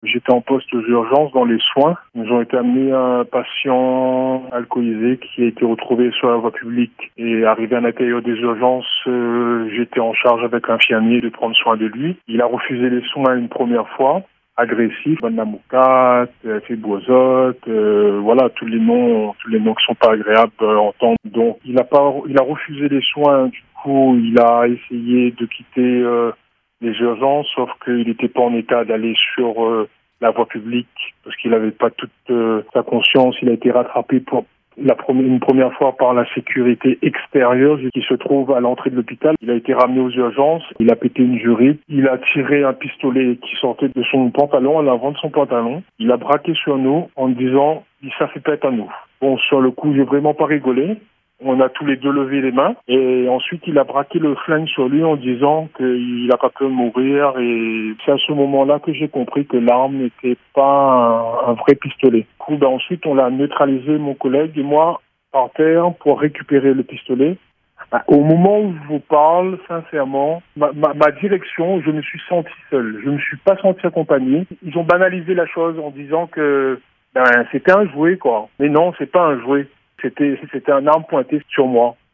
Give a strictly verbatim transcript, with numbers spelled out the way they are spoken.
J'étais en poste aux urgences dans les soins. Nous ont été amenés un patient alcoolisé qui a été retrouvé sur la voie publique et arrivé à l'intérieur des urgences. Euh, j'étais en charge avec l'infirmier de prendre soin de lui. Il a refusé les soins une première fois. Agressif, Banamoukat, Fibrozote, euh, voilà tous les noms, tous les noms qui sont pas agréables à entendre. Donc il a pas, il a refusé les soins. Du coup, il a essayé de quitter euh, les urgences, sauf qu'il n'était pas en état d'aller sur euh, la voie publique parce qu'il n'avait pas toute euh, sa conscience. Il a été rattrapé pour la première, une première fois par la sécurité extérieure qui se trouve à l'entrée de l'hôpital. Il a été ramené aux urgences, il a pété une jurite, il a tiré un pistolet qui sortait de son pantalon, à l'avant de son pantalon. Il a braqué sur nous en disant « ça fait pète à nous ». Bon, sur le coup, j'ai vraiment pas rigolé. On a tous les deux levé les mains et ensuite il a braqué le flingue sur lui en disant qu'il a pas pu mourir, et c'est à ce moment-là que j'ai compris que l'arme n'était pas un, un vrai pistolet. Du coup, ben, ensuite on l'a neutralisé, mon collègue et moi, par terre pour récupérer le pistolet. Ben, au moment où je vous parle, sincèrement, ma, ma, ma direction, je me suis senti seul. Je ne me suis pas senti accompagné. Ils ont banalisé la chose en disant que ben, c'était un jouet, quoi. Mais non, c'est pas un jouet. C'était, c'était un arme pointée sur moi.